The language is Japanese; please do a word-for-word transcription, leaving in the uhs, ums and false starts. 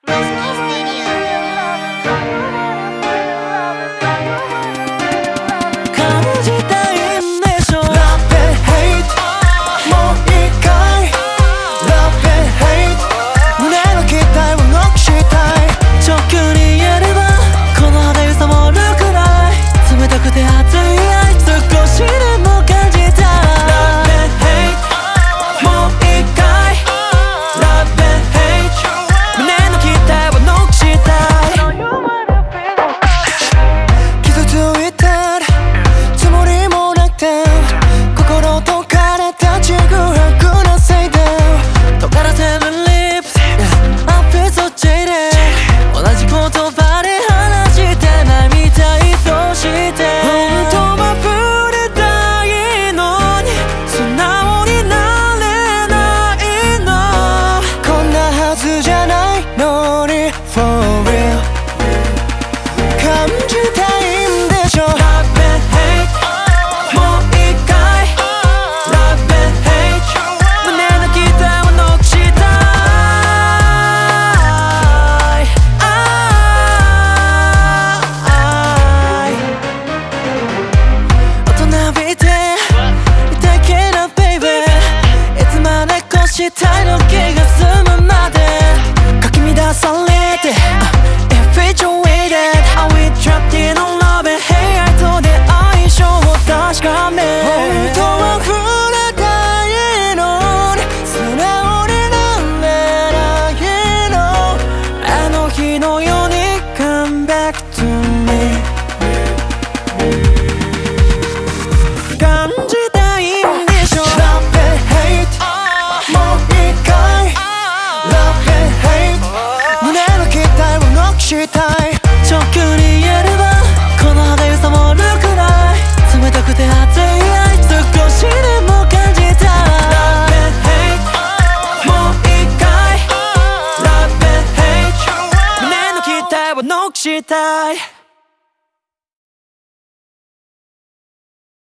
じたいんでしょ Love and hate もう一回 Love and hate 胸の期待をノックしたい直球に言えればこの肌揺さもるくらい冷たくて熱い愛少しでも感じたい Love and hate もう一回 Love and hate 胸の期待をノックしたい傷ついたつもりもなくて心解かれたちぐはぐなせいで尖らせる lips I feel so jaded 同じ言葉で話してないみたいとして本当は触れたいのに素直になれないのこんなはずじゃないのに For real 感じたいんでしょ Love and hate もう一回 Love and hate 胸の期待をノックしたい大人びていたけな baby いつまでこしたいの気が済むまでかき乱されて Infatuated Are we trapped in a love and hate 愛とで相性を確かめ本当は触れたいのに素直になれないのあの日のように Come back to me 感じたいんでしょ Love and hate もう一回 Love and hate 胸の期待をノックしたい直球に言えればこの肌揺さもるくらい冷たくて熱い愛少しでも感じたい Love and hate もう一回 Love and hate 胸の期待をノックしたい